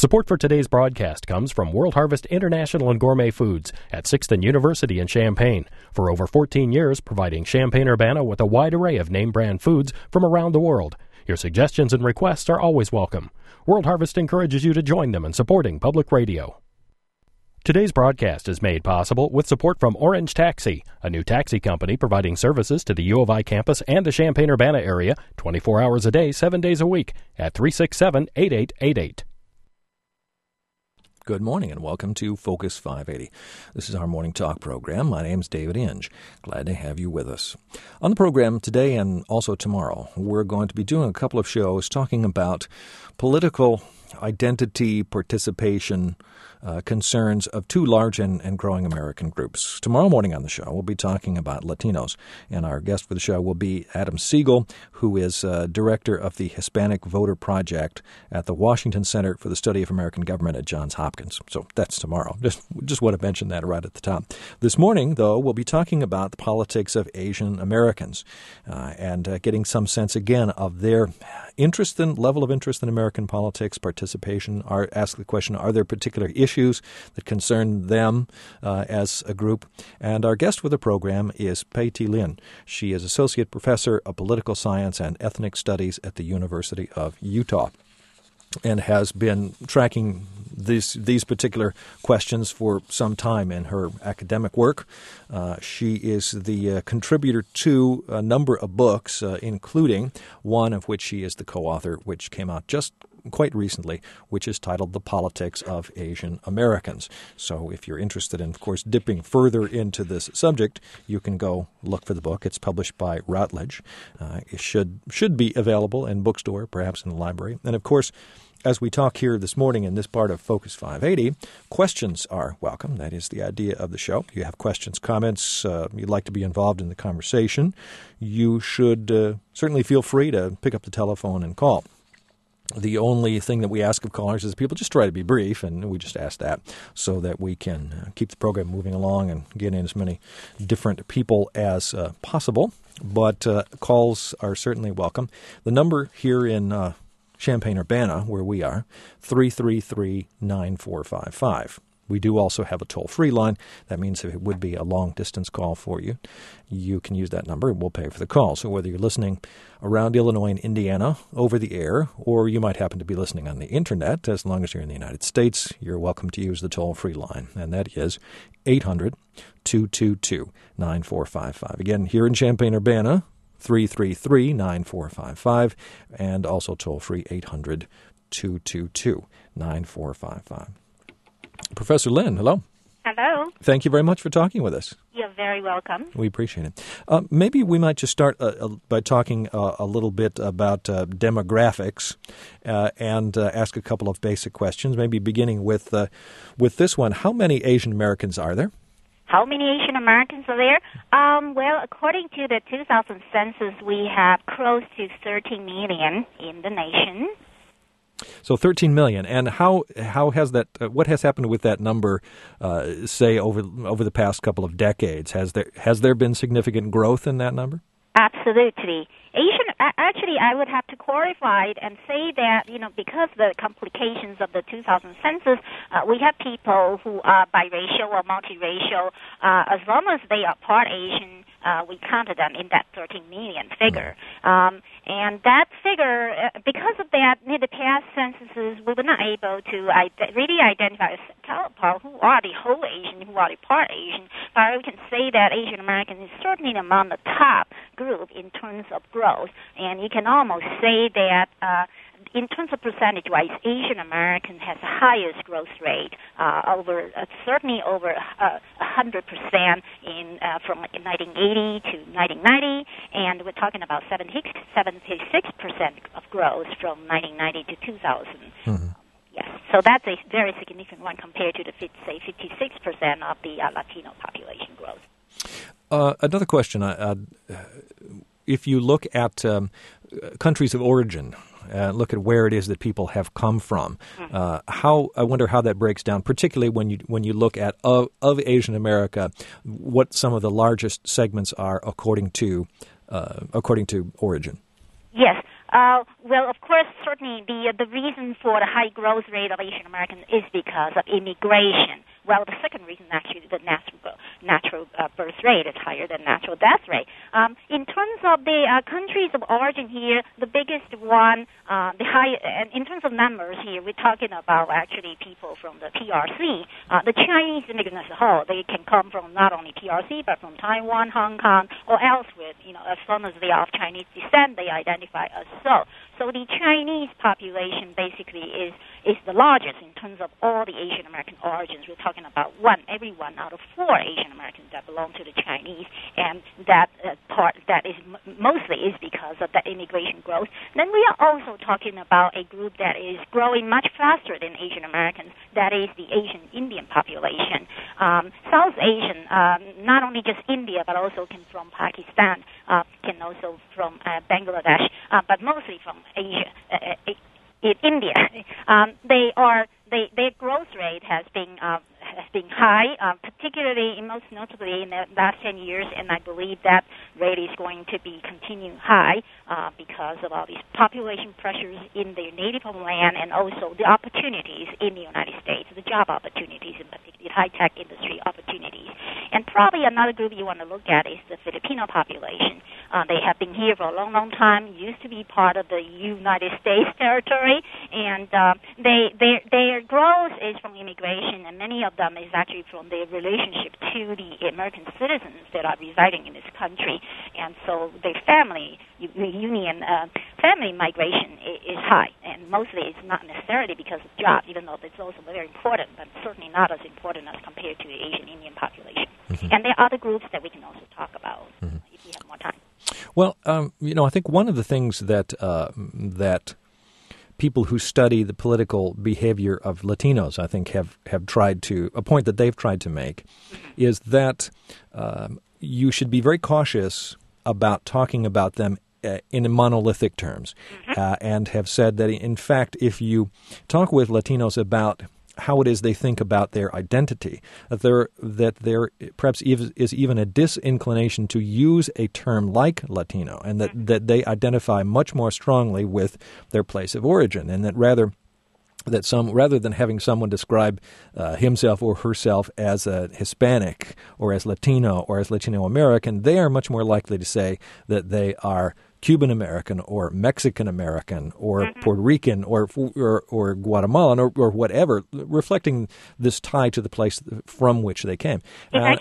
Support for today's broadcast comes from World Harvest International and Gourmet Foods at 6th and University in Champaign. For over 14 years, providing Champaign-Urbana with a wide array of name-brand foods from around the world. Your suggestions and requests are always welcome. World Harvest encourages you to join them in supporting public radio. Today's broadcast is made possible with support from Orange Taxi, a new taxi company providing services to the U of I campus and the Champaign-Urbana area 24 hours a day, 7 days a week at 367-8888. Good morning and welcome to Focus 580. This is our morning talk program. My name is David Inge. Glad to have you with us. On the program today and also tomorrow, we're going to be doing a couple of shows talking about political identity, participation, concerns of two large and growing American groups. Tomorrow morning on the show, we'll be talking about Latinos, and our guest for the show will be Adam Siegel, who is director of the Hispanic Voter Project at the Washington Center for the Study of American Government at Johns Hopkins. So that's tomorrow. Just want to mention that right at the top. This morning, though, we'll be talking about the politics of Asian Americans and getting some sense again of their level of interest in American politics, participation. Ask the question, are there particular issues that concern them as a group? And our guest for the program is Pei Ti Lin. She is Associate Professor of Political Science and Ethnic Studies at the University of Utah and has been tracking these particular questions for some time in her academic work. She is the contributor to a number of books, including one of which she is the co-author, which came out just quite recently, which is titled The Politics of Asian Americans. So if you're interested in, of course, dipping further into this subject, you can go look for the book. It's published by Routledge. It should be available in bookstore, perhaps in the library. And, of course, as we talk here this morning in this part of Focus 580, questions are welcome. That is the idea of the show. If you have questions, comments, you'd like to be involved in the conversation, you should certainly feel free to pick up the telephone and call. The only thing that we ask of callers is people just try to be brief, and we just ask that so that we can keep the program moving along and get in as many different people as possible. But calls are certainly welcome. The number here in Champaign-Urbana, where we are, 333-9455. We do also have a toll-free line. That means if it would be a long-distance call for you, you can use that number and we'll pay for the call. So whether you're listening around Illinois and Indiana over the air, or you might happen to be listening on the Internet, as long as you're in the United States, you're welcome to use the toll-free line. And that is 800-222-9455. Again, here in Champaign-Urbana, 333-9455, and also toll-free 800-222-9455. Professor Lin, hello. Hello. Thank you very much for talking with us. You're very welcome. We appreciate it. Maybe we might just start by talking a little bit about demographics and ask a couple of basic questions, maybe beginning with this one. How many Asian Americans are there? How many Asian Americans are there? Well, according to the 2000 census, we have close to 13 million in the nation. So 13 million. And how has that? What has happened with that number? Say over the past couple of decades, has there been significant growth in that number? Absolutely. Actually, I would have to qualify it and say that, because of the complications of the 2000 census, we have people who are biracial or multiracial. As long as they are part Asian, we counted them in that 13 million figure. And that figure, because of that, in the past censuses, we were not able to really identify who are the whole Asian, who are the part Asian. But we can say that Asian American is certainly among the top group in terms of growth. And you can almost say that in terms of percentage-wise, Asian American has the highest growth rate, certainly over 100% from 1980 to 1990, and we're talking about 76% of growth from 1990 to 2000. Mm-hmm. Yes, so that's a very significant one compared to the 56% of the Latino population growth. Another question: if you look at countries of origin. Look at where it is that people have come from. I wonder how that breaks down, particularly when you look at of Asian America, what some of the largest segments are according to origin. Yes. Well, of course, certainly the reason for the high growth rate of Asian Americans is because of immigration. Well, the second reason, actually, the natural birth rate is higher than natural death rate. In terms of the countries of origin here, the biggest one, in terms of numbers here, we're talking about actually people from the PRC. The Chinese immigrants as a whole, they can come from not only PRC, but from Taiwan, Hong Kong, or elsewhere. As long as they are of Chinese descent, they identify as so. So the Chinese population basically is the largest in terms of all the Asian American origins. We're talking about every one out of 4 Asian Americans that belong to the Chinese, and that part that is mostly is because of the immigration growth. Then we are also talking about a group that is growing much faster than Asian Americans. That is the Asian Indian population. South Asian, not only just India, but also can from Pakistan, can also from Bangladesh, but mostly from Asia, India. Their growth rate has been high, particularly most notably in the last 10 years, and I believe that rate is going to be continuing high because of all these population pressures in their native homeland and also the opportunities in the United States, the job opportunities, in particular high-tech industry opportunities. And probably another group you want to look at is the Filipino population. They have been here for a long, long time, used to be part of the United States territory, and their growth is from immigration, and many of them is actually from their relationship to the American citizens that are residing in this country. And so their family migration is high, and mostly it's not necessarily because of jobs, even though it's also very important, but certainly not as important as compared to the Asian Indian population. Mm-hmm. And there are other groups that we can also talk about if we have more time. Well, I think one of the things that people who study the political behavior of Latinos, I think, have tried to, a point that they've tried to make, is that you should be very cautious about talking about them in monolithic terms, and have said that, in fact, if you talk with Latinos about how it is they think about their identity, that there perhaps is even a disinclination to use a term like Latino, and that they identify much more strongly with their place of origin, and that rather than having someone describe himself or herself as a Hispanic or as Latino or as Latino American, they are much more likely to say that they are Cuban American or Mexican American or Puerto Rican or Guatemalan or whatever, reflecting this tie to the place from which they came. If I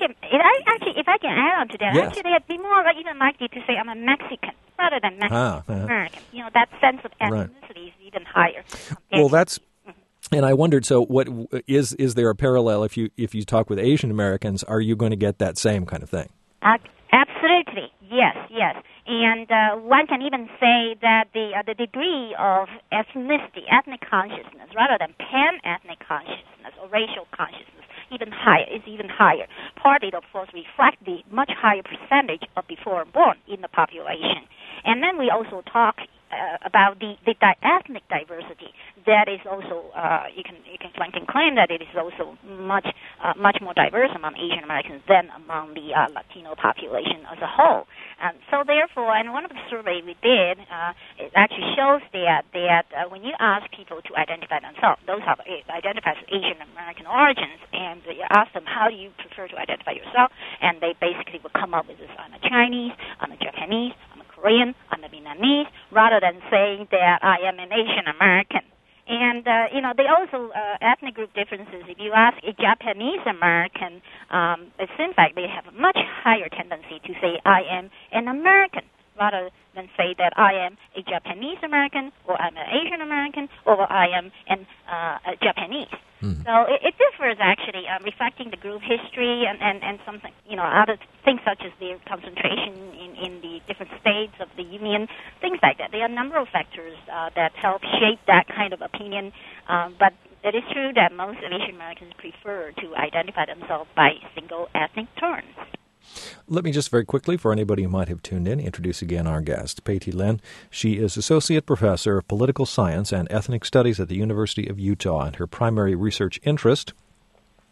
can add on to that, yes. Actually, I'd be more even likely to say I'm a Mexican rather than Mexican American. That sense of ethnicity is even higher. Well, that's. And I wondered, so what is there a parallel if you talk with Asian Americans? Are you going to get that same kind of thing? Absolutely, yes. And one can even say that the degree of ethnicity, ethnic consciousness, rather than pan-ethnic consciousness or racial consciousness, is even higher. Partly, of course, reflect the much higher percentage of before-born in the population. And then we also talk about the ethnic diversity. That is also you can claim that it is also much more diverse among Asian Americans than among the Latino population as a whole. And so therefore, and one of the surveys we did, it actually shows that when you ask people to identify themselves, those have identified as Asian American origins, and you ask them, how do you prefer to identify yourself? And they basically will come up with this: I'm a Chinese, I'm a Japanese, I'm a Korean, I'm a Vietnamese, rather than saying that I am an Asian American. And, they also, ethnic group differences, if you ask a Japanese American, it seems like they have a much higher tendency to say, I am an American, rather than say that I am a Japanese American, or I'm an Asian American, or I am a Japanese. Mm-hmm. So it differs, actually, reflecting the group history and something, other things such as their concentration in the different states of the Union, things like that. There are a number of factors that help shape that kind of opinion, but it is true that most Asian Americans prefer to identify themselves by single ethnic terms. Let me just very quickly, for anybody who might have tuned in, introduce again our guest, Pei Thi Lin. She is Associate Professor of Political Science and Ethnic Studies at the University of Utah, and her primary research interest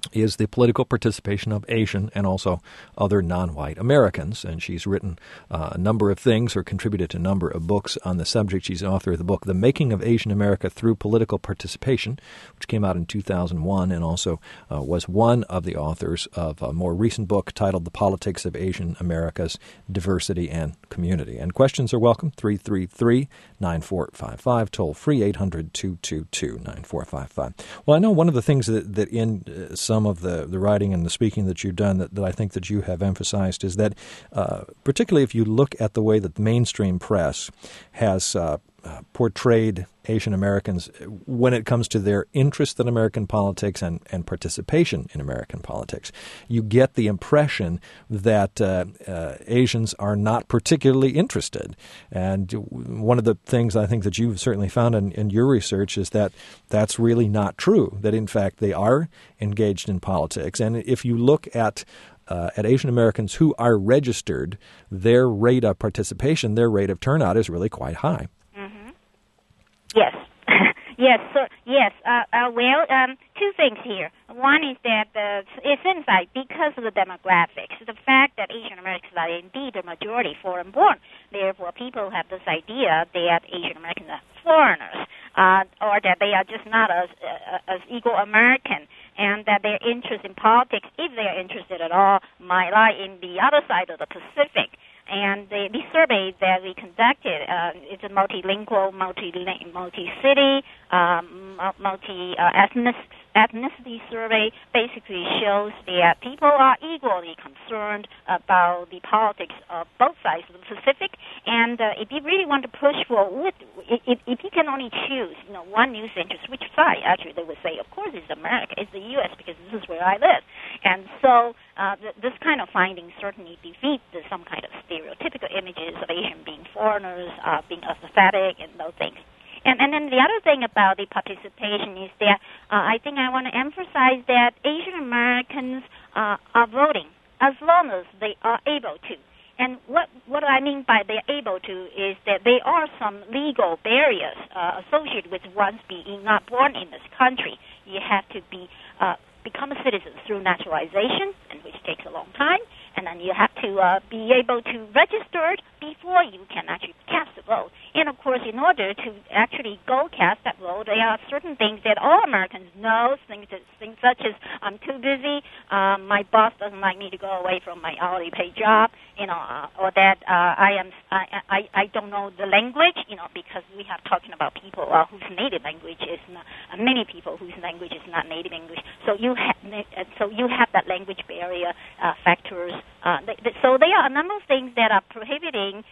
is the political participation of Asian and also other non-white Americans. And she's written a number of things or contributed to a number of books on the subject. She's an author of the book The Making of Asian America Through Political Participation, which came out in 2001, and also was one of the authors of a more recent book titled The Politics of Asian America's Diversity and Community. And questions are welcome, 333-9455, toll free 800-222-9455. Well, I know one of the things that in some of the writing and the speaking that you've done that I think that you have emphasized is that particularly if you look at the way that the mainstream press has portrayed Asian Americans when it comes to their interest in American politics and participation in American politics, you get the impression that Asians are not particularly interested. And one of the things I think that you've certainly found in your research is that that's really not true, that in fact they are engaged in politics. And if you look at Asian Americans who are registered, their rate of participation, their rate of turnout is really quite high. Yes. Yes. So yes. Two things here. One is that it seems like because of the demographics, the fact that Asian Americans are indeed the majority foreign-born, therefore people have this idea that Asian Americans are foreigners, or that they are just not as equal American, and that their interest in politics, if they are interested at all, might lie in the other side of the Pacific. And the survey that we conducted, it's a multilingual, multi-city, multi-ethnicity survey, basically shows that people are equally concerned about the politics of both sides of the Pacific. And if you really want to push forward, if you can only choose, one news interest, which side? Actually, they would say, of course, it's America, it's the U.S., because this is where I live. And so this kind of finding certainly defeats some kind of stereotypical images of Asian being foreigners, being apathetic, and those things. And then the other thing about the participation is that I think I want to emphasize that Asian Americans are voting as long as they are able to. And what I mean by they're able to is that there are some legal barriers associated with one's being not born in this country. You have to become a citizen through naturalization, and which takes a long time, and then you have to be able to register before you can actually cast a vote. And, of course, in order to actually go cast that vote, there are certain things that all Americans know, things such as I'm too busy, my boss doesn't like me to go away from my hourly paid job, or that I don't know the language, because we have talking about people whose native language is not, many people whose language is not native English. So you have that language barrier factors. So there are a number of things that are prohibiting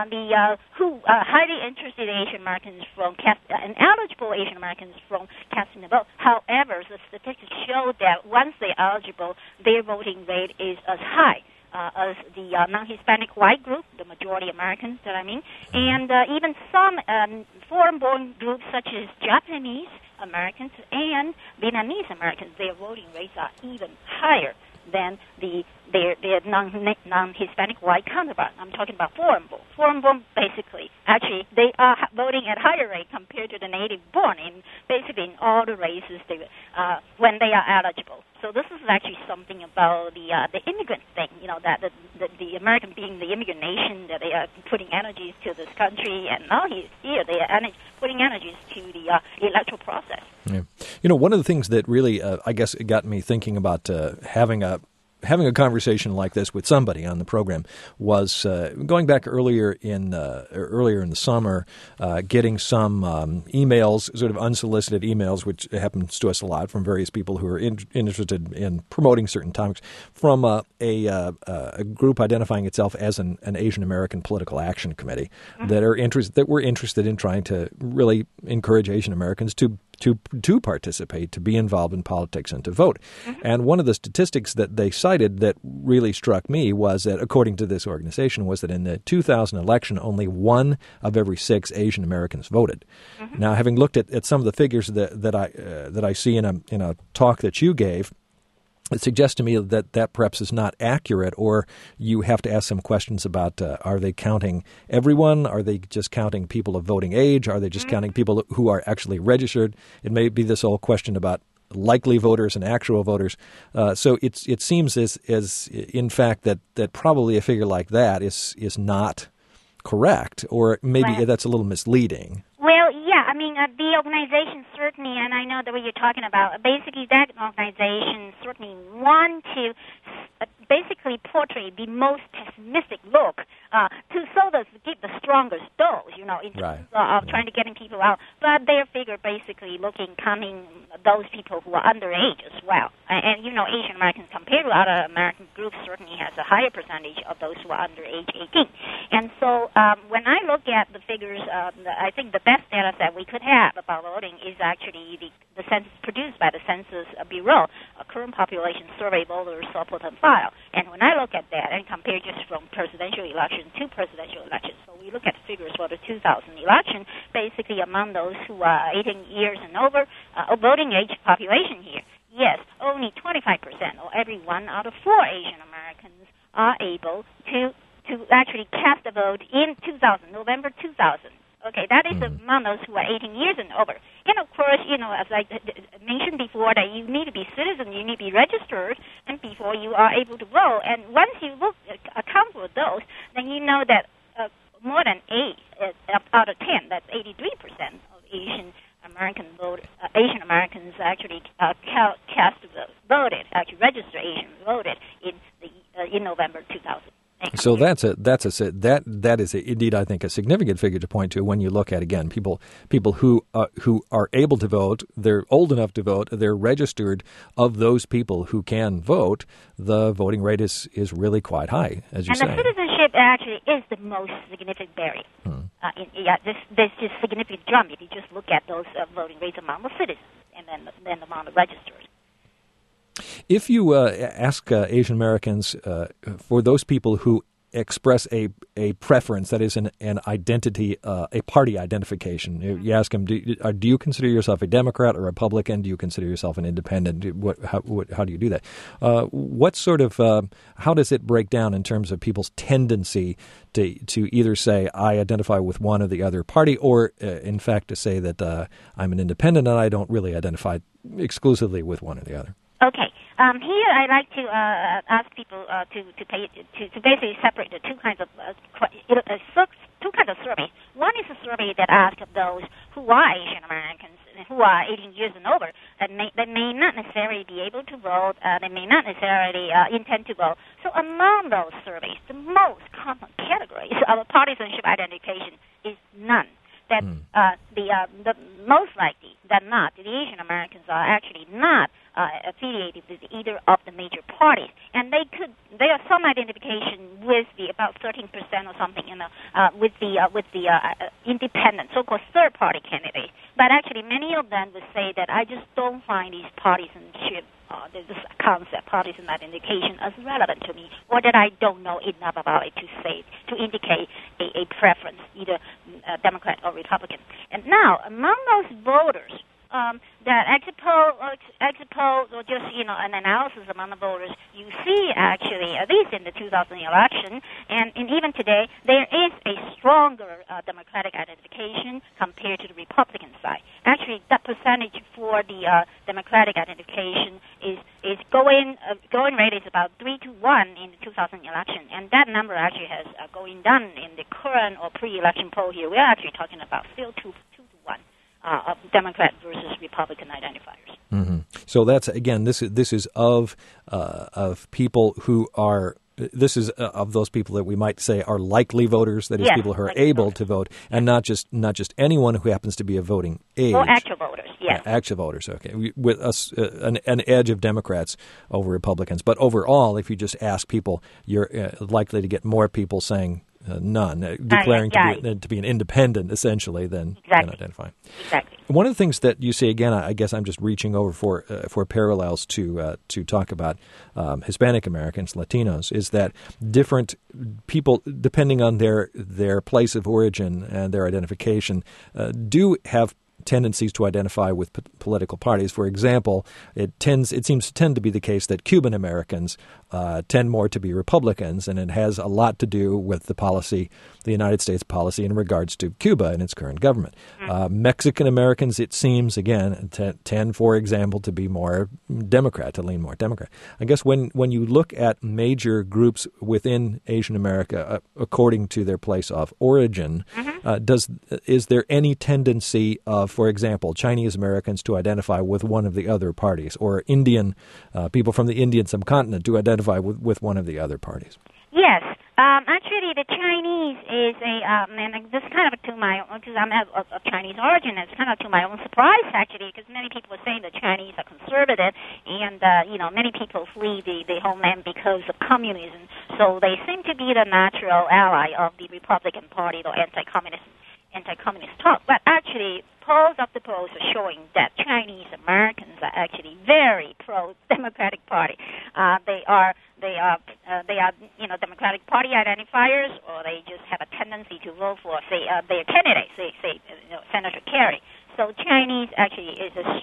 highly interested Asian Americans and eligible Asian Americans from casting a vote. However, the statistics show that once they're eligible, their voting rate is as high as the non-Hispanic white group, the majority Americans that I mean, and even some foreign-born groups such as Japanese Americans and Vietnamese Americans, their voting rates are even higher than their non-Hispanic white counterpart. I'm talking about foreign-born. Foreign-born, basically, actually, they are voting at higher rate compared to the native-born in basically in all the races when they are eligible. So this is actually something about the immigrant thing, that the American being the immigrant nation, that they are putting energies to this country, and now here they are putting energies to the electoral process. Yeah. One of the things that really, I guess, got me thinking about having a conversation like this with somebody on the program was going back earlier in the summer, getting some emails, sort of unsolicited emails, which happens to us a lot from various people who are interested in promoting certain topics, from a group identifying itself as an Asian American Political Action Committee that were interested in trying to really encourage Asian Americans to participate, to be involved in politics, and to vote. And one of the statistics that they cited that really struck me was that, according to this organization, was that in the 2000 election, only 1 of every 6 Asian Americans voted. Now, having looked at some of the figures that I see in a talk that you gave, it suggests to me that perhaps is not accurate, or you have to ask some questions about are they counting everyone? Are they just counting people of voting age? Are they just counting people who are actually registered? It may be this whole question about likely voters and actual voters. So it seems as in fact that probably a figure like that is not correct, or maybe that's a little misleading. Well, yeah, I mean, the organization certainly, and I know that what you're talking about, basically that organization certainly want to basically portray the most pessimistic look to give the strongest dose, in terms of trying to getting people out. But their figure basically counting those people who are underage as well. And Asian Americans compared to other American groups certainly has a higher percentage of those who are under age 18. And so when I look at the figures, I think the best data set we could have about voting is actually the census produced by the Census Bureau, a current population survey voters saw put on file. And when I look at that and compare just from presidential election to presidential election, so we look at figures for the 2000 election, basically among those who are 18 years and over, voting age population here, yes, only 25%, or every 1 out of 4 Asian Americans are able to actually cast a vote in November 2000. Okay, that is among those who are 18 years and over. And of course, as I mentioned before, that you need to be citizen, you need to be registered, and before you are able to vote. And once you account for those, then you know that more than 8 out of 10, that's 83% of Asian Americans actually registered Asians voted in November 2000. So that is indeed, I think, a significant figure to point to when you look at, again, people who are able to vote, they're old enough to vote, they're registered. Of those people who can vote, the voting rate is really quite high, as you say. And the citizenship actually is the most significant barrier. There's just significant jump if you just look at those voting rates among the citizens and then among the registered. If you ask Asian Americans, for those people who express a preference, that is an identity, a party identification, you ask them, do you consider yourself a Democrat or Republican? Do you consider yourself an independent? How do you do that? What sort of how does it break down in terms of people's tendency to either say I identify with one or the other party, or in fact to say that I'm an independent and I don't really identify exclusively with one or the other? Okay. Here I like to ask people to basically separate the two kinds of surveys. One is a survey that asks those who are Asian Americans who are 18 years and over that may not necessarily be able to vote. They may not necessarily intend to vote. So among those surveys, the most common categories of partisanship identification is none. That the most likely than not, the Asian Americans are actually not affiliated with either of the major parties, and there are some identification with about 13% or something, with the independent, so-called third-party candidate. But actually, many of them would say that I just don't find these partisanship, this concept, partisan identification, as relevant to me, or that I don't know enough about it to indicate a preference, either Democrat or Republican. And now, among those voters, that exit polls or just, an analysis among the voters, you see actually, at least in the 2000 election, and even today, there is a stronger Democratic identification compared to the Republican side. Actually, that percentage for the Democratic identification is going rate is about 3-1 in the 2000 election, and that number actually has going down in the current or pre-election poll here. We're actually talking about still 2-1. Of Democrat versus Republican identifiers. Mm-hmm. So that's, again, this is of people who are. This is of those people that we might say are likely voters, that is, people who are able to vote, and not just anyone who happens to be a voting age. Or actual voters, yes. Actual voters, okay. With us, an edge of Democrats over Republicans. But overall, if you just ask people, you're likely to get more people saying none, declaring to be an independent, essentially, than identifying. Exactly. One of the things that you say, again, I guess I'm just reaching over for parallels to talk about Hispanic Americans, Latinos, is that different people, depending on their place of origin and their identification, do have tendencies to identify with political parties. For example, it seems to tend to be the case that Cuban Americans tend more to be Republicans, and it has a lot to do with the United States policy in regards to Cuba and its current government. Mexican Americans, it seems, again, tend, for example, to be more Democrat, to lean more Democrat. I guess when you look at major groups within Asian America, according to their place of origin, is there any tendency of, for example, Chinese Americans to identify with one of the other parties, or Indian people from the Indian subcontinent to identify with one of the other parties? Yes. Actually, the Chinese is and this is kind of to my own, because I'm of Chinese origin, it's kind of to my own surprise, actually, because many people are saying the Chinese are conservative, and, many people flee the homeland because of communism, so they seem to be the natural ally of the Republican Party or anti-communist talk. But actually, polls after polls are showing that Chinese Americans are actually very pro-Democratic Party. They are Democratic Party identifiers, or they just have a tendency to vote for, say, their candidates, say Senator Kerry. So Chinese actually is a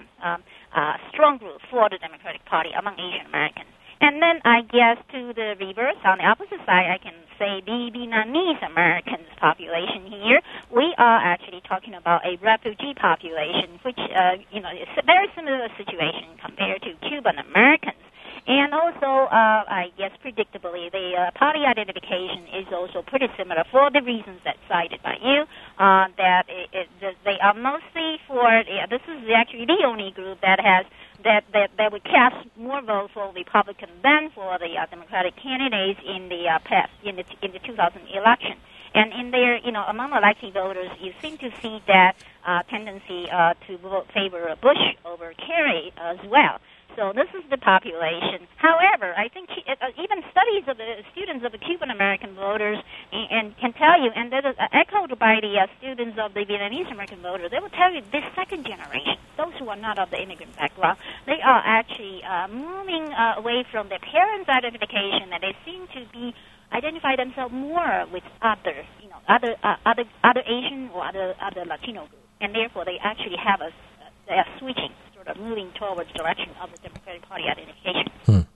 strong group for the Democratic Party among Asian Americans. And then I guess to the reverse, on the opposite side, I can say the Vietnamese Americans population here, we are actually talking about a refugee population, which, is a very similar situation compared to Cuban Americans. And also, I guess predictably, the party identification is also pretty similar for the reasons that cited by you, that they are mostly for, this is actually the only group that has that would cast more votes for Republican than for the Democratic candidates in the past, in the 2000 election. And in there, among the likely voters, you seem to see that tendency to vote favor Bush over Kerry as well. So this is the population. However, I think even studies of the students of the Cuban American voters and can tell you, and that is echoed by the students of the Vietnamese American voters, they will tell you this second generation, those who are not of the immigrant background, they are actually moving away from their parents' identification, and they seem to be identify themselves more with other Asian or other Latino groups, and therefore they actually have they are switching, sort of moving towards the direction of the Democratic Party identification.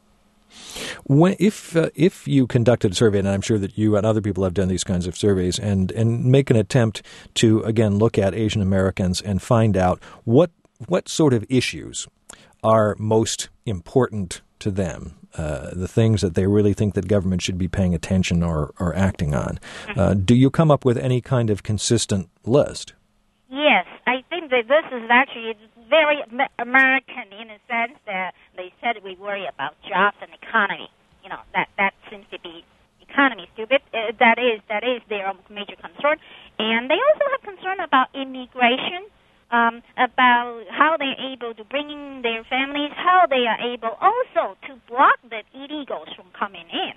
If you conducted a survey, and I'm sure that you and other people have done these kinds of surveys, and make an attempt to, again, look at Asian Americans and find out what sort of issues are most important to them, the things that they really think that government should be paying attention or acting on. Do you come up with any kind of consistent list? Yes, I think that this is actually very American in a sense that they said we worry about jobs and economy. That seems to be economy stupid. That is their major concern. And they also have concern about immigration, about how they're able to bring in their families, how they are able also to block the illegals from coming in.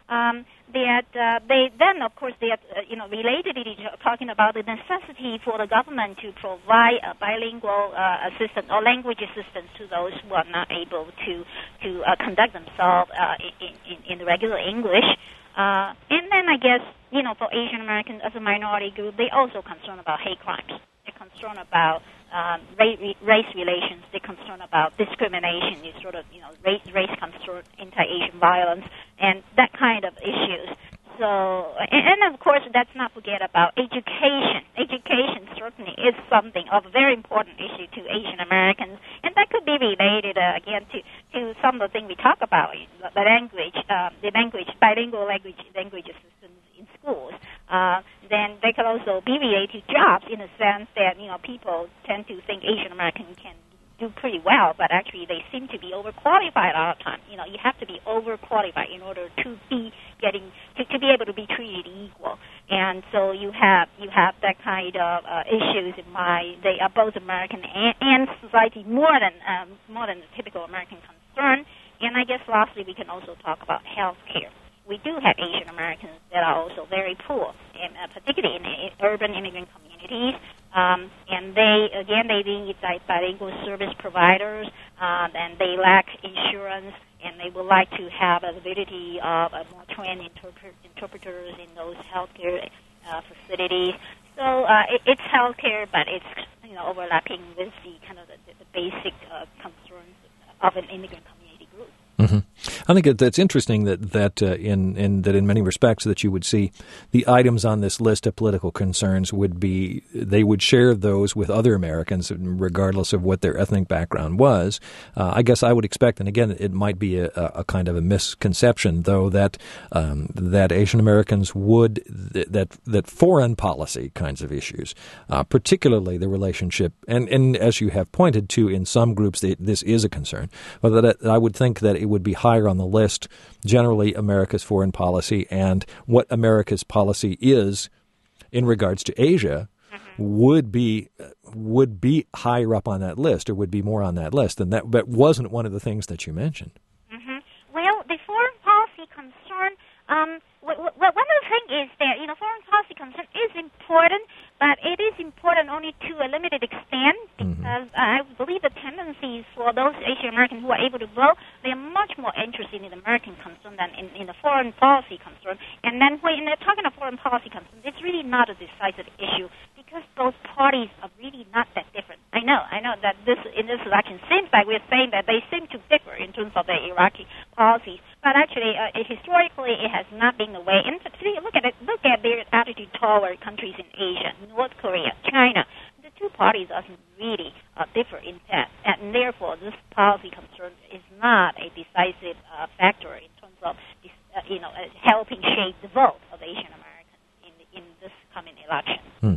They then, of course, they are, relatedly talking about the necessity for the government to provide a bilingual assistance or language assistance to those who are not able to conduct themselves in the regular English. And then I guess, for Asian Americans as a minority group, they also concerned about hate crimes. They're concerned about race relations. They're concerned about discrimination. It's sort of, race concern, anti-Asian violence, and that kind of issues. So, and of course, let's not forget about education. Education certainly is something of a very important issue to Asian Americans, and that could be related, again, to some of the things we talk about, bilingual language assistance in schools. Then they could also be related to jobs in the sense that, people tend to think Asian Americans can do pretty well, but actually they seem to be overqualified all the time. You have to be overqualified in order to be able to be treated equal. And so you have that kind of issues in mind. They are both American and society more than the typical American concern. And I guess lastly, we can also talk about health care. We do have Asian Americans that are also very poor, and particularly in urban immigrant communities. And they need bilingual service providers, and they lack insurance, and they would like to have the ability of more trained interpreters in those healthcare facilities. So it's healthcare, but it's overlapping with the kind of the basic concerns of an immigrant community group. Mm-hmm. I think that's interesting that in many respects that you would see the items on this list of political concerns they would share those with other Americans regardless of what their ethnic background was. I guess I would expect, and again, it might be a kind of a misconception, though, that Asian Americans would that foreign policy kinds of issues, particularly the relationship, and as you have pointed to, in some groups this is a concern, but that I would think that it would be higher on the list, generally America's foreign policy and what America's policy is in regards to Asia would be higher up on that list, or would be more on that list. And that wasn't one of the things that you mentioned. Mm-hmm. Well, the foreign policy concern, one of the things is that, foreign policy concern is important, but it is important only to a limited extent, because I believe the tendencies for those Asian Americans who are able to vote, they are much more interested in American concern than in the foreign policy concern. And then when they're talking about foreign policy concern, it's really not a decisive issue, because both parties are really not that different. I know that in this election seems like we're saying that they seem to differ in terms of their Iraqi policies, but actually, historically, it has not been the way. And look at their attitude toward countries in Asia, North Korea, China. The two parties doesn't really differ in that, and therefore, this policy concern is not a decisive factor in terms of helping shape the vote of Asian Americans in this coming election.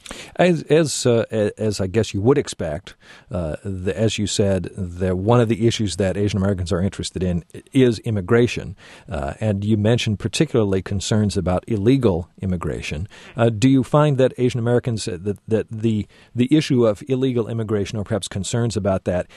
As I guess you would expect, as you said, one of the issues that Asian Americans are interested in is immigration, and you mentioned particularly concerns about illegal immigration. Do you find that Asian Americans that the issue of illegal immigration, or perhaps concerns about that,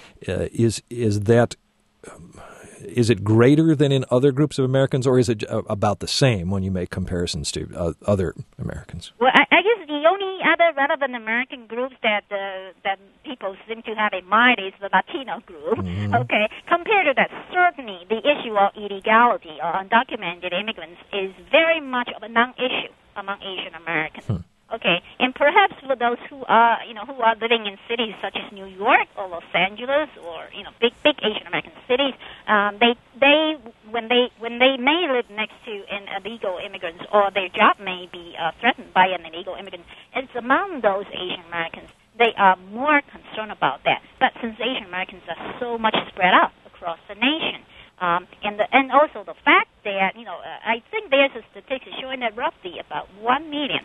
is it greater than in other groups of Americans, or is it about the same when you make comparisons to other Americans? Well, I guess the only other relevant American groups that people seem to have in mind is the Latino group. Mm-hmm. Okay, compared to that, certainly the issue of illegality or undocumented immigrants is very much of a non-issue among Asian Americans. Okay, and perhaps for those who are living in cities such as New York or Los Angeles or big Asian American cities, they when they may live next to an illegal immigrant, or their job may be threatened by an illegal immigrant, it's among those Asian Americans they are more concerned about that. But since Asian Americans are so much spread out across the nation, and also the fact that I think there's a statistic showing that roughly about 1 million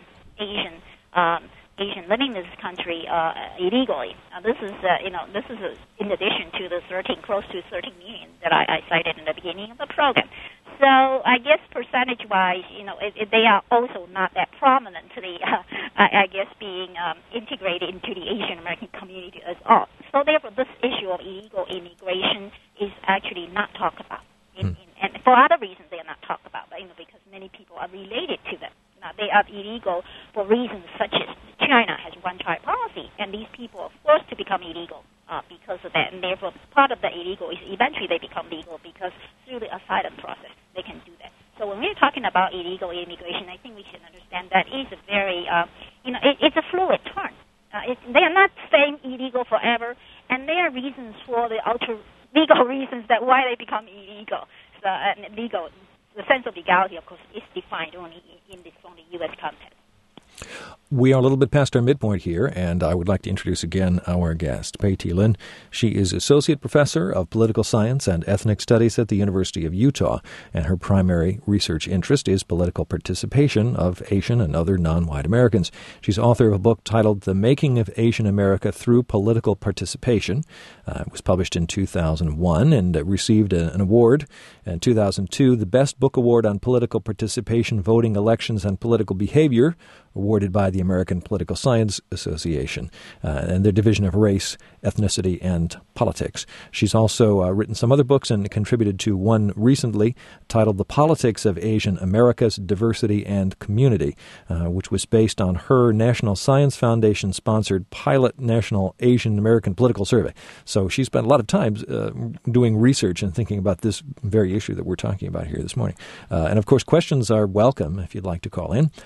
Asian living in this country illegally. This is in addition to the close to 13 million that I cited in the beginning of the program. So I guess percentage-wise, they are also not that prominently, I guess, being integrated into the Asian American community as all. So therefore, this issue of illegal immigration is actually not talked about. And for other reasons, they are not talked about, because many people are related to them. They are illegal for reasons such as China has one-child policy, and these people are forced to become illegal because of that. And therefore, part of the illegal is eventually they become legal, because through the asylum process, they can do that. So when we're talking about illegal immigration, I think we should understand that is a very, it's a fluid term. They are not staying illegal forever, and there are reasons for the ultra-legal reasons that why they become illegal. So, legal. The sense of legality, of course, is defined only in the U.S. context. We are a little bit past our midpoint here, and I would like to introduce again our guest, Pei Ti Lin. She is Associate Professor of Political Science and Ethnic Studies at the University of Utah, and her primary research interest is political participation of Asian and other non-white Americans. She's author of a book titled The Making of Asian America Through Political Participation. It was published in 2001 and received an award in 2002, the Best Book Award on Political Participation, Voting, Elections, and Political Behavior, awarded by the American Political Science Association and their Division of Race, Ethnicity, and politics. She's also written some other books and contributed to one recently titled The Politics of Asian Americas, Diversity and Community, which was based on her National Science Foundation-sponsored pilot National Asian American Political Survey. So she spent a lot of time doing research and thinking about this very issue that we're talking about here this morning. And, of course, questions are welcome if you'd like to call in,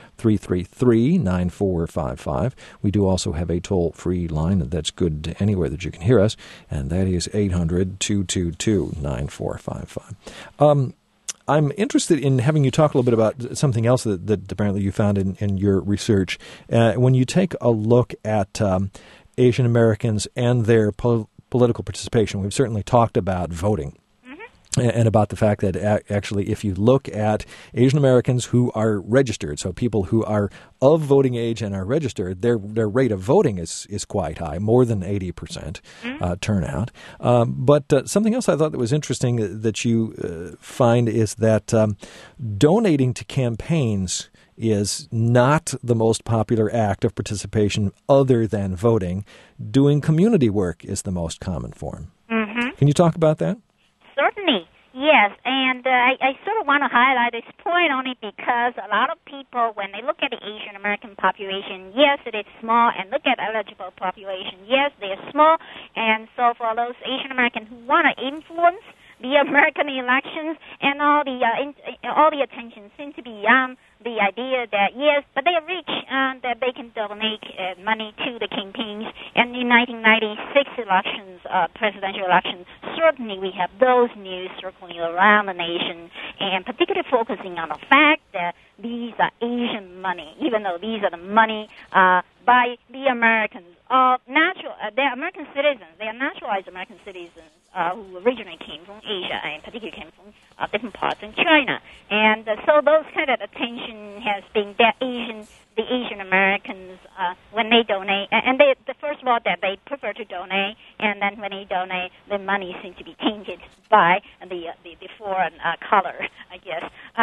333-9455. We do also have a toll-free line that's good anywhere that you can hear us, and that is 800-222-9455. I'm interested in having you talk a little bit about something else that apparently you found in your research. When you take a look at Asian Americans and their political participation, we've certainly talked about voting. And about the fact that actually if you look at Asian Americans who are registered, so people who are of voting age and are registered, their rate of voting is quite high, more than 80% turnout. But something else I thought that was interesting that you find is that donating to campaigns is not the most popular act of participation other than voting. Doing community work is the most common form. Mm-hmm. Can you talk about that? Certainly, yes, and I sort of want to highlight this point only because a lot of people, when they look at the Asian American population, yes, it is small, and look at eligible population, yes, they are small, and so for those Asian Americans who want to influence the American elections, and all the attention seems to be on the idea that, yes, but they are rich, that they can donate money to the campaigns. And in 1996 elections, presidential elections, certainly we have those news circling around the nation, and particularly focusing on the fact that these are Asian money, even though these are the money by the Americans. They're American citizens. They are naturalized American citizens who originally came from Asia and particularly came from different parts in China. And so those kind of attention has been that the Asian Americans, when they donate, and first of all, that they prefer to donate, and then when they donate, the money seems to be tainted by the foreign color, I guess.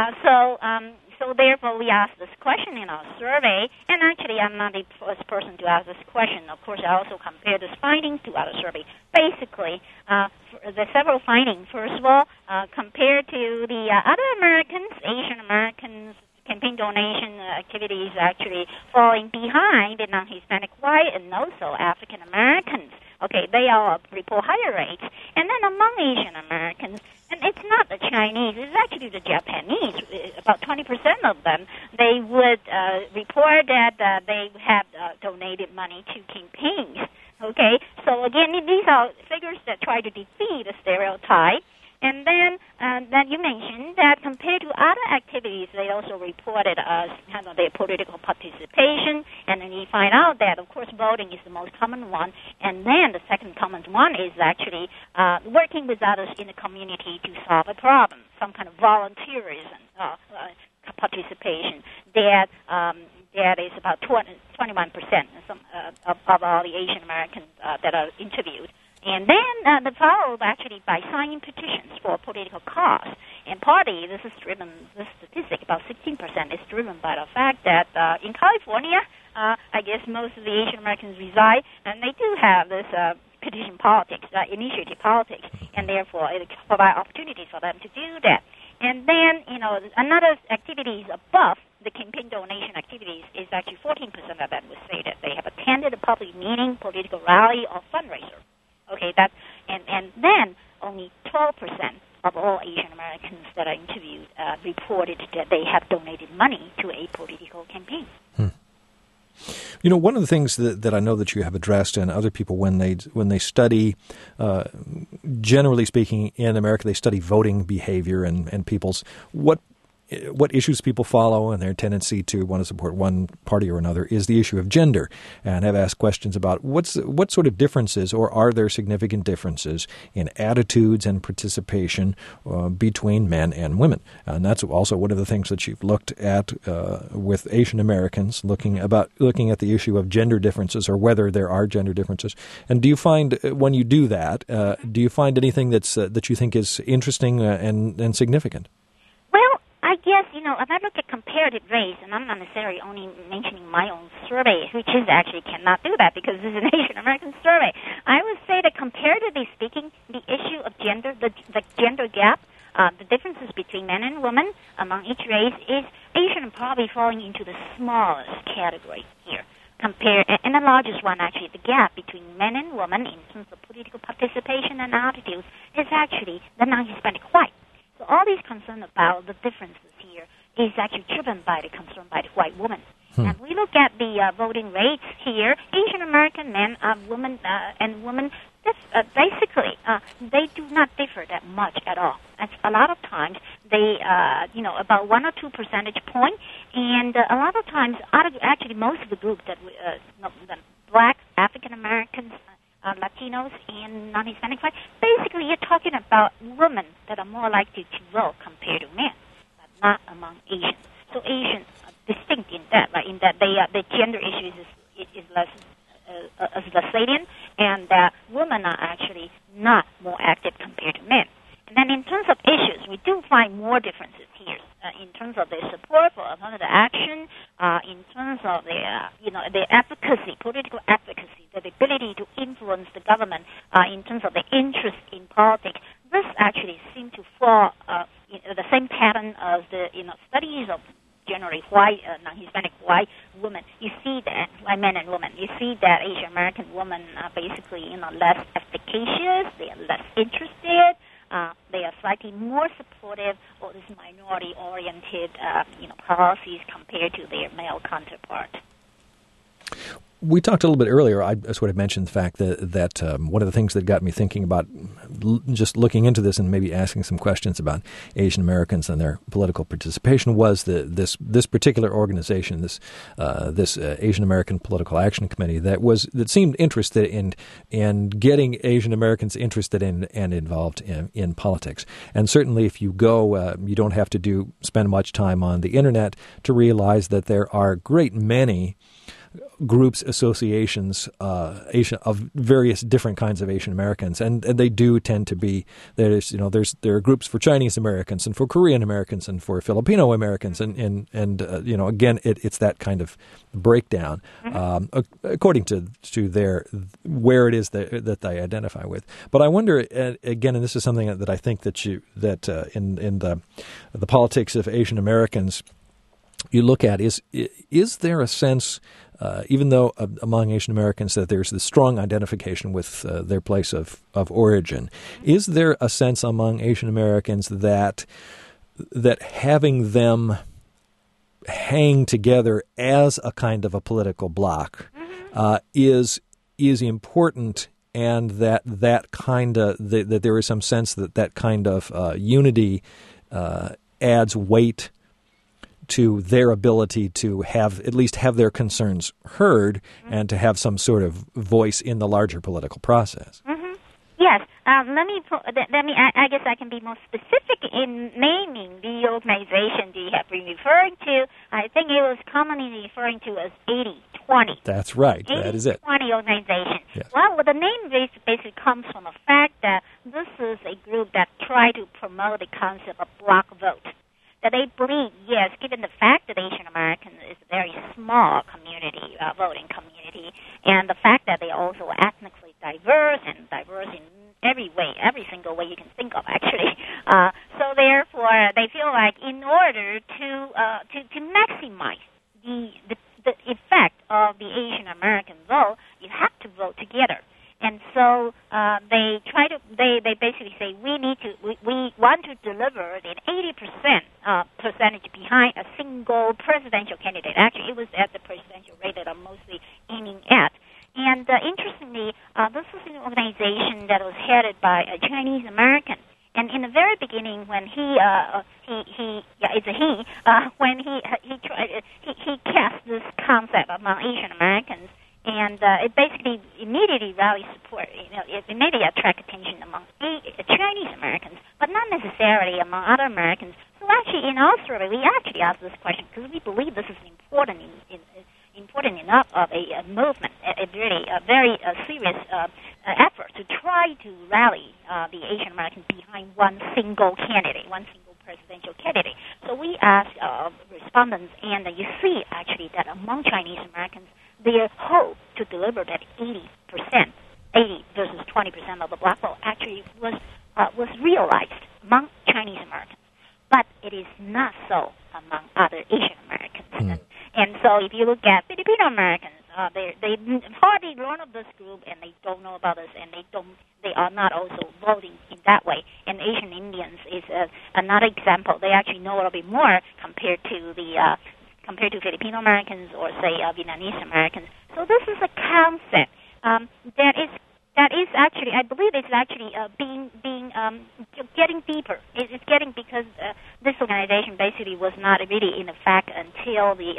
So therefore, we asked this question in our survey, and actually I'm not the first person to ask this question. Of course, I also compared this findings to other surveys. Basically, the several findings. First of all, compared to the other Americans, Asian Americans, campaign donation activities actually falling behind the non-Hispanic white and also African Americans. Okay, they all report higher rates. And then among Asian Americans, and it's not the Chinese, it's actually the Japanese, about 20% of them, they would report that they have donated money to campaigns. Okay, so again, these are figures that try to defeat the stereotype. And then you mentioned that compared to other activities, they also reported their political participation. And then you find out that, of course, voting is the most common one. And then the second common one is actually working with others in the community to solve a problem, some kind of volunteerism participation. That is about 21% of all the Asian Americans that are interviewed. And then the followed actually by signing petitions for political cause. And partly this statistic, about 16%, is driven by the fact that in California, I guess most of the Asian Americans reside, and they do have this petition politics, initiative politics, and therefore it provides opportunities for them to do that. And then, another activities above the campaign donation activities is actually 14% of them would say that they have attended a public meeting, political rally, or fundraiser. Okay, and then only 12% of all Asian Americans that are interviewed reported that they have donated money to a political campaign. One of the things that I know that you have addressed, and other people when they study, generally speaking, in America, they study voting behavior and people's what issues people follow and their tendency to want to support one party or another is the issue of gender, and have asked questions about what sort of differences, or are there significant differences in attitudes and participation between men and women. And that's also one of the things that you've looked at with Asian Americans, looking at the issue of gender differences, or whether there are gender differences. And do you find, when you do that, do you find anything that you think is interesting and significant? I guess, if I look at comparative race, and I'm not necessarily only mentioning my own survey, which is actually cannot do that because this is an Asian American survey, I would say that comparatively speaking, the issue of gender, the gender gap, the differences between men and women among each race is Asian probably falling into the smallest category here. And the largest one, actually, the gap between men and women in terms of political participation and attitudes is actually the non-Hispanic white. So all these concern about the differences here is actually driven by the concern by the white woman. And we look at the voting rates here. Asian American men, women, and women, basically, they do not differ that much at all. And a lot of times, they, about 1 or 2 percentage point, and a lot of times, actually, most of the groups that the Black, African Americans, Latinos, and non-Hispanic white, basically, you're talking about women that are more likely to vote compared to men, but not among Asians. So Asians are distinct in that, right? In that the gender issues is less salient, and that women are actually not more active compared to men. And then in terms of issues, we do find more differences here in terms of their support for affirmative action, in terms of their, their advocacy, political advocacy, the ability to influence the government, in terms of their interest in politics. This actually seems to fall in the same pattern as the studies of generally white, non-Hispanic white women. You see that, white men and women, you see that Asian American women are basically, less efficacious, they are less interested, they are slightly more supportive of this minority-oriented, policies compared to their male counterpart. We talked a little bit earlier, I sort of mentioned the fact that one of the things that got me thinking about just looking into this and maybe asking some questions about Asian Americans and their political participation was this particular organization, this Asian American Political Action Committee that seemed interested in getting Asian Americans interested in and involved in politics. And certainly if you go, you don't have to spend much time on the internet to realize that there are a great many groups, associations, of various different kinds of Asian Americans, and they do tend to be there are groups for Chinese Americans and for Korean Americans and for Filipino Americans, and again it's that kind of breakdown according to their where it is that they identify with. But I wonder again, and this is something that I think that in the politics of Asian Americans you look at is there a sense, even though among Asian Americans that there's this strong identification with their place of origin, is there a sense among Asian Americans that having them hang together as a kind of a political bloc is important, and that kind of that there is some sense that kind of unity adds weight to their ability to at least have their concerns heard and to have some sort of voice in the larger political process. Yes. I guess I can be more specific in naming the organization you have been referring to. I think it was commonly referring to as 80-20. That's right. That is it. 80-20 organization. Yes. Well, the name basically comes from the fact that this is a group that try to promote the concept of block vote. That they believe, yes, given the fact that Asian Americans is a very small community, voting community, and the fact that they are also ethnically diverse and diverse in every way, every single way you can think of, actually. So therefore, they feel like in order to maximize the effect of the Asian American vote, you have to vote together. And so they basically say we want to deliver an 80% percentage behind a single presidential candidate. Actually, it was at the presidential rate that I'm mostly aiming at. And interestingly, this is an organization that was headed by a Chinese American. And in the very beginning, when he cast this concept among Asian Americans. And it basically immediately rallied support. It immediately attracted attention among Chinese Americans, but not necessarily among other Americans. So actually, in our survey, we actually asked this question because we believe this is important enough of a movement, a very serious effort to try to rally the Asian Americans behind one single candidate, one single presidential candidate. So we asked respondents, and you see actually that among Chinese Americans, their hope to deliver that 80% versus 20% of the black vote actually was realized among Chinese Americans. But it is not so among other Asian Americans. And so if you look at Filipino Americans, they hardly learn of this group, and they don't know about this, and they are not also voting in that way. And Asian Indians is another example. They actually know a little bit more compared to Filipino Americans or say Vietnamese Americans. So this is a concept that is actually, I believe it's actually getting deeper. It's getting because this organization basically was not really in effect until the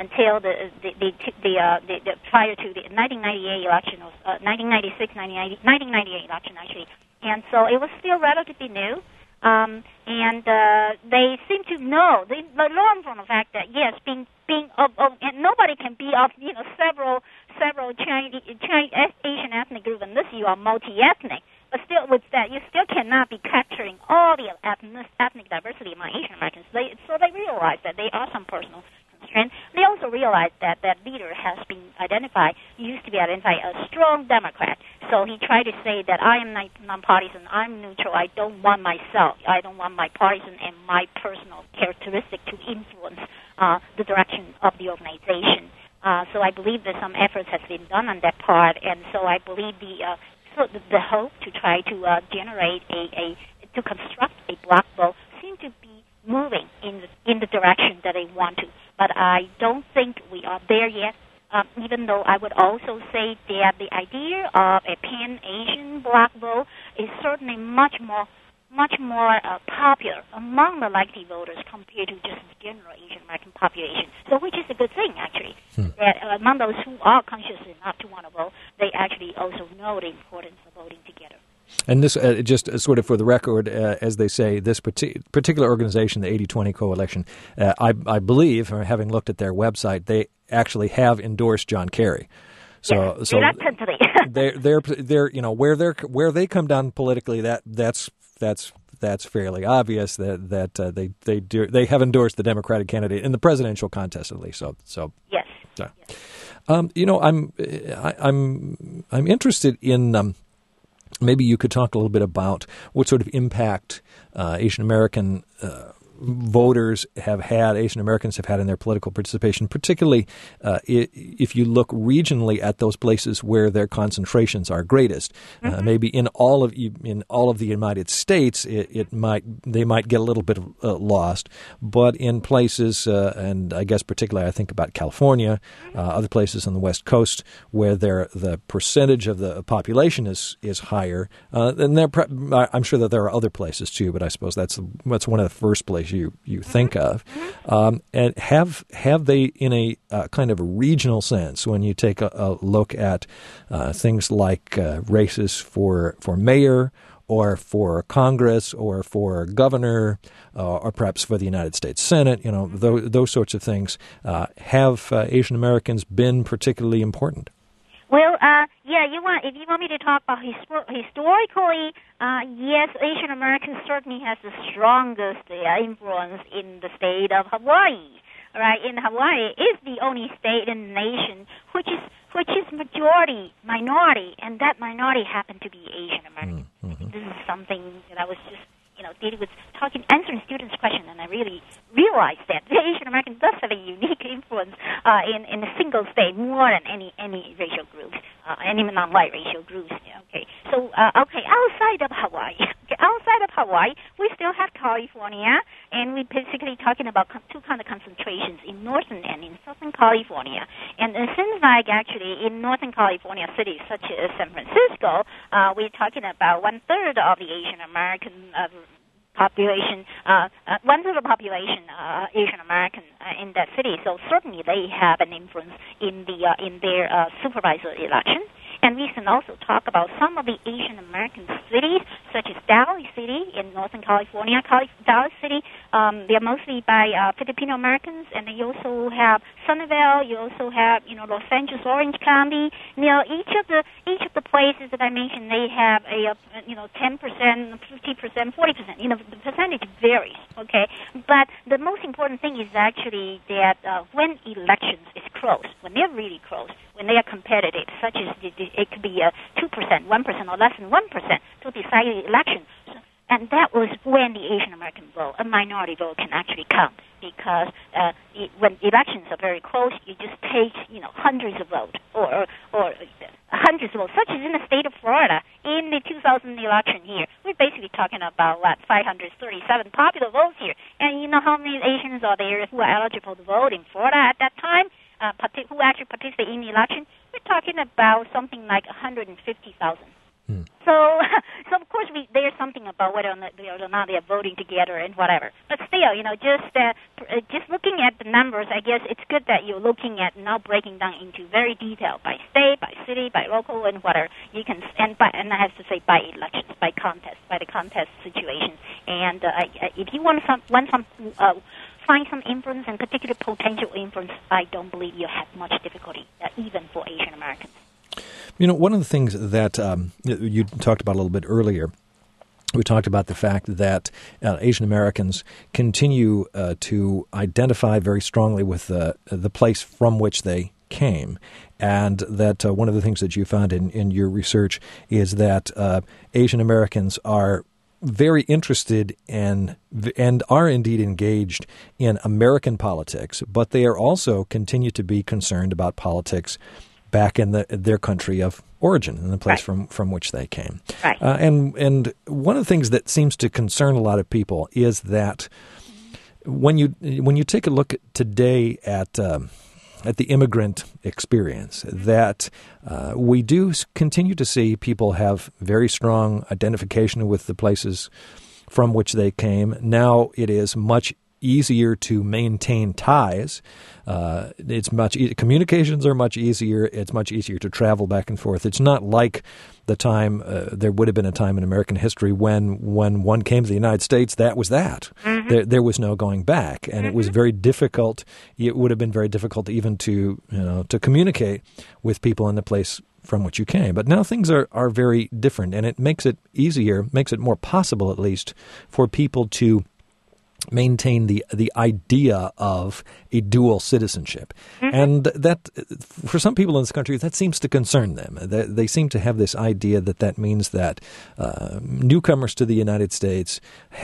prior to the 1998 election, 1996, 1998 election actually, and so it was still relatively new. And they seem to know, they learn from the fact that yes, being and nobody can be of several Chinese Asian ethnic groups, and this you are multi-ethnic. But still, with that, you still cannot be capturing all the ethnic diversity among Asian Americans. So they realize that there are some personal constraints. They also realize that that leader has been used to be identified as a strong Democrat. So he tried to say that I am nonpartisan, I'm neutral, I don't want my partisan and my personal characteristic to influence the direction of the organization. So I believe that some efforts has been done on that part, and so I believe the hope to try to generate to construct a bloc vote seem to be moving in the direction that they want to. But I don't think we are there yet. Even though I would also say that the idea of a pan-Asian bloc vote is certainly much more popular among the likely voters compared to just the general Asian American population. So, which is a good thing, actually. That among those who are conscious enough to want to vote, they actually also know the importance of voting together. And this, just sort of for the record, as they say, this particular organization, the 80-20 Coalition, I believe, or having looked at their website, they actually have endorsed John Kerry. So, yes, reluctantly. they're where they come down politically, that's fairly obvious that they have endorsed the Democratic candidate in the presidential contest at least. So yes. I'm interested in. Maybe you could talk a little bit about what sort of impact Asian Americans have had in their political participation, particularly if you look regionally at those places where their concentrations are greatest. Maybe in all of the United States, they might get a little bit lost, but in places, and I guess particularly I think about California, other places on the West Coast where the percentage of the population is higher. And I'm sure that there are other places too, but I suppose that's one of the first places you think of, and have they in a kind of a regional sense when you take a look at things like races for mayor or for Congress or for governor or perhaps for the United States Senate, those sorts of things, have Asian Americans been particularly important? Well, if you want me to talk about historically, yes, Asian Americans certainly has the strongest influence in the state of Hawaii. Right, in Hawaii is the only state in the nation which is minority, and that minority happened to be Asian American. This is something that I was just dealing with, answering students' questions, and I really realized that the Asian American does have a unique influence in a single state more than any racial groups, any non-white racial groups. Outside of Hawaii, we still have California, and we're basically talking about two kind of concentrations in northern and in southern California. And it seems like actually in northern California cities such as San Francisco, we're talking about 1/3 of the Asian American population, 1/3 of the population Asian American in that city. So certainly they have an influence in their supervisor election. And we can also talk about some of the Asian American cities, such as Dallas City in Northern California. Dallas City, they're mostly by Filipino Americans, and then you also have Sunnyvale. You also have Los Angeles, Orange County. Each of the places that I mentioned, they have a 10%, 50%, 40%. The percentage varies. Okay, but the most important thing is actually that when elections is close, when they're really close, when they are competitive, such as it could be 2%, 1%, or less than 1% to decide the election. And that was when the Asian American vote, a minority vote, can actually count. Because when elections are very close, you just take hundreds of votes or hundreds of votes, such as in the state of Florida in the 2000 election here. We're basically talking about 537 popular votes here, and you know how many Asians are there who are eligible to vote in Florida at that time, who actually participated in the election? We're talking about something like 150,000. So of course, there's something about whether or not they are voting together and whatever. But still, just looking at the numbers, I guess it's good that you're looking at now breaking down into very detail by state, by city, by local, and whatever you can, and I have to say by elections, by the contest situation. And if you want find some influence, and particular potential influence, I don't believe you have much difficulty, even for Asian Americans. One of the things that you talked about a little bit earlier, we talked about the fact that Asian Americans continue to identify very strongly with the place from which they came, and that one of the things that you found in your research is that Asian Americans are very interested in and are indeed engaged in American politics, but they are also continue to be concerned about politics back in their country of origin, in the place from which they came. Right. And one of the things that seems to concern a lot of people is that when you take a look today at the immigrant experience, that we do continue to see people have very strong identification with the places from which they came. Now it is much easier to maintain ties. Communications are much easier. It's much easier to travel back and forth. It's not like the time there would have been a time in American history when one came to the United States, that was that. Mm-hmm. There was no going back, and it was very difficult. It would have been very difficult even to communicate with people in the place from which you came. But now things are very different, and it makes it easier, makes it more possible at least for people to maintain the idea of a dual citizenship. Mm-hmm. And that, for some people in this country, that seems to concern them. They seem to have this idea that means that newcomers to the United States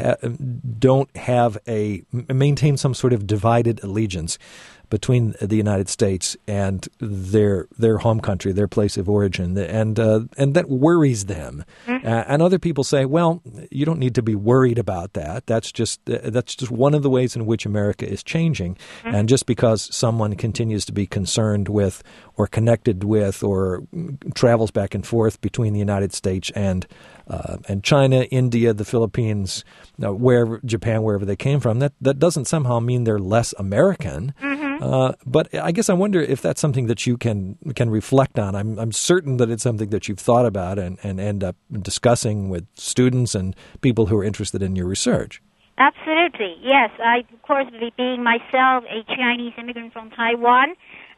don't maintain some sort of divided allegiance between the United States and their home country, their place of origin, and that worries them. Mm-hmm. And other people say, well, you don't need to be worried about that. That's just one of the ways in which America is changing. Mm-hmm. And just because someone continues to be concerned with or connected with or travels back and forth between the United States and China, India, the Philippines, Japan, wherever they came from, that doesn't somehow mean they're less American. Mm-hmm. But I guess I wonder if that's something that you can reflect on. I'm certain that it's something that you've thought about and end up discussing with students and people who are interested in your research. Absolutely, yes. I, of course, being myself a Chinese immigrant from Taiwan,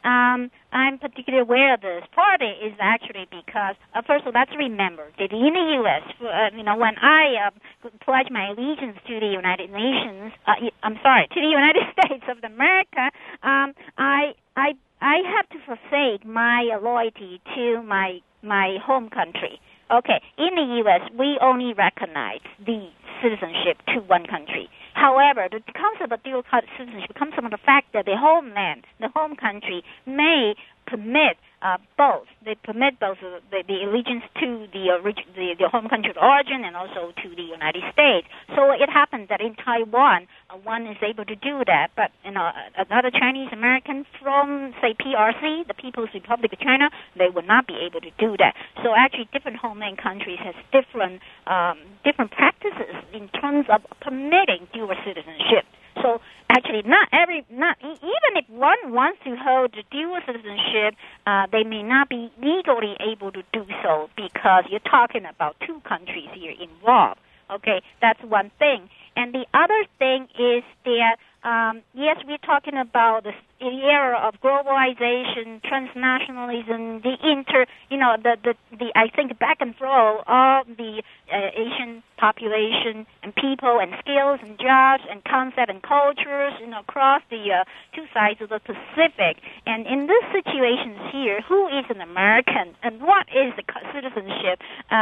I'm particularly aware of this. Part is actually because, first of all, let's remember that in the U.S., when I pledged my allegiance to the United Nations, to the United States of America, I have to forsake my loyalty to my home country. Okay, in the U.S., we only recognize the citizenship to one country. However, the concept of dual citizenship comes from the fact that the homeland, the home country, may permit both. They permit both the allegiance to the home country of origin and also to the United States. So it happens that in Taiwan, one is able to do that, but another Chinese American from, say, PRC, the People's Republic of China, they would not be able to do that. So actually, different homeland countries has different practices in terms of permitting dual citizenship. So actually, even if one wants to hold dual citizenship, they may not be legally able to do so because you're talking about two countries here involved. Okay, that's one thing. And the other thing is that, yes, we're talking about the era of globalization, transnationalism, the I think back and forth of the Asian population and people and skills and jobs and concepts and cultures, across the two sides of the Pacific. And in this situation here, who is an American and what is the citizenship?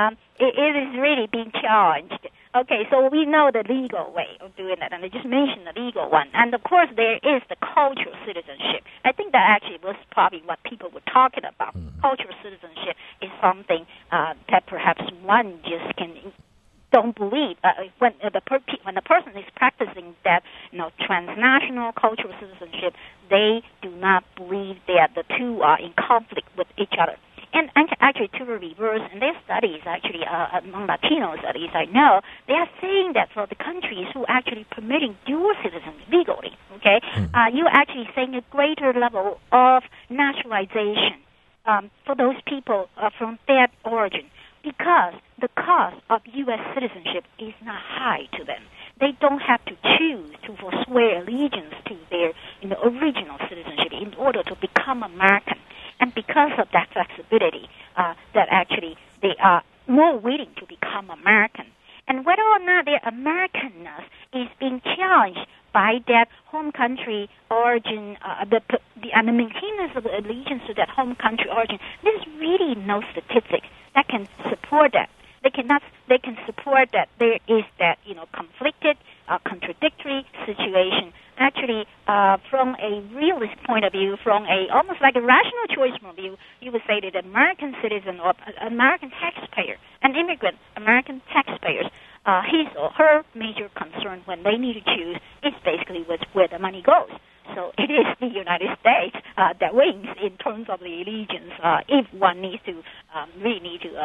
It is really being challenged. Okay, so we know the legal way of doing that, and I just mentioned the legal one. And, of course, there is the cultural citizenship. I think that actually was probably what people were talking about. Mm-hmm. Cultural citizenship is something that perhaps one just don't believe when the person is practicing that, transnational cultural citizenship, they do not believe that the two are in conflict with each other. And actually, to the reverse, in their studies, actually, among Latino studies I know, they are saying that for the countries who are actually permitting dual citizens legally, okay, you're actually seeing a greater level of naturalization for those people from that origin because the cost of U.S. citizenship is not high to them. They don't have to choose to forswear allegiance to their original citizenship in order to become American. And because of that flexibility, that actually they are more willing to become American. And whether or not their Americanness is being challenged by that home country origin, and the maintenance of the allegiance to that home country origin, there's really no statistics that can support that. They can support that there is that conflicted, contradictory situation. Actually, from a realist point of view, from a almost like a rational choice point of view, you would say that an American citizen or American taxpayer, an immigrant American taxpayers, his or her major concern when they need to choose is basically where the money goes. So it is the United States that wins in terms of the allegiance. If one needs to really need to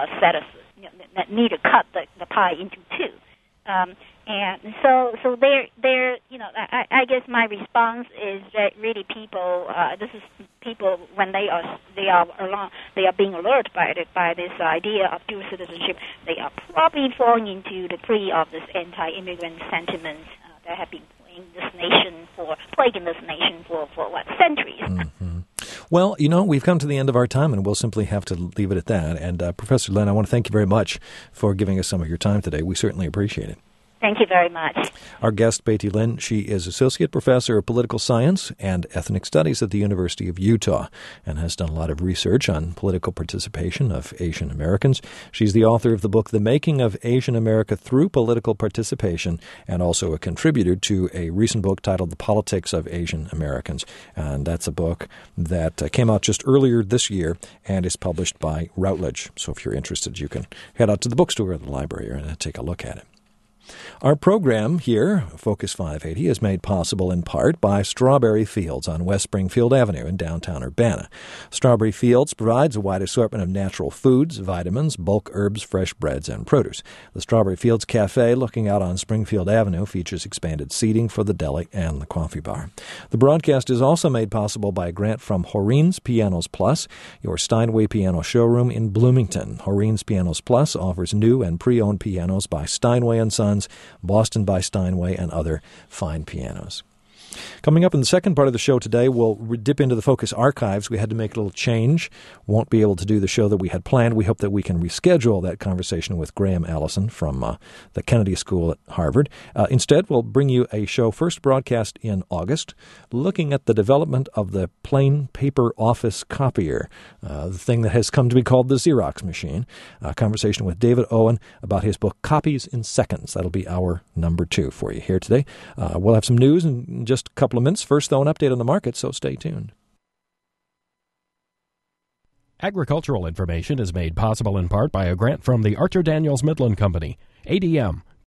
need to cut the pie into two. And so there, I guess my response is that really people, this is people when they are being alerted by this idea of dual citizenship, they are probably falling into the plea of this anti-immigrant sentiment that have been plaguing this nation for what, centuries. Mm-hmm. Well, we've come to the end of our time, and we'll simply have to leave it at that. And Professor Lin, I want to thank you very much for giving us some of your time today. We certainly appreciate it. Thank you very much. Our guest, Beiti Lin, she is Associate Professor of Political Science and Ethnic Studies at the University of Utah and has done a lot of research on political participation of Asian Americans. She's the author of the book, The Making of Asian America Through Political Participation, and also a contributor to a recent book titled The Politics of Asian Americans. And that's a book that came out just earlier this year and is published by Routledge. So if you're interested, you can head out to the bookstore or the library and take a look at it. Our program here, Focus 580, is made possible in part by Strawberry Fields on West Springfield Avenue in downtown Urbana. Strawberry Fields provides a wide assortment of natural foods, vitamins, bulk herbs, fresh breads, and produce. The Strawberry Fields Cafe, looking out on Springfield Avenue, features expanded seating for the deli and the coffee bar. The broadcast is also made possible by a grant from Horin's Pianos Plus, your Steinway piano showroom in Bloomington. Horin's Pianos Plus offers new and pre-owned pianos by Steinway & Sons, Boston by Steinway, and other fine pianos. Coming up in the second part of the show today, we'll dip into the Focus archives. We had to make a little change. Won't be able to do the show that we had planned. We hope that we can reschedule that conversation with Graham Allison from the Kennedy School at Harvard. Instead, we'll bring you a show first broadcast in August, looking at the development of the plain paper office copier, the thing that has come to be called the Xerox machine. A conversation with David Owen about his book, Copies in Seconds. That'll be our number 2 for you here today. We'll have some news in just a couple of minutes. First, though, an update on the market, so stay tuned. Agricultural information is made possible in part by a grant from the Archer Daniels Midland Company. ADM,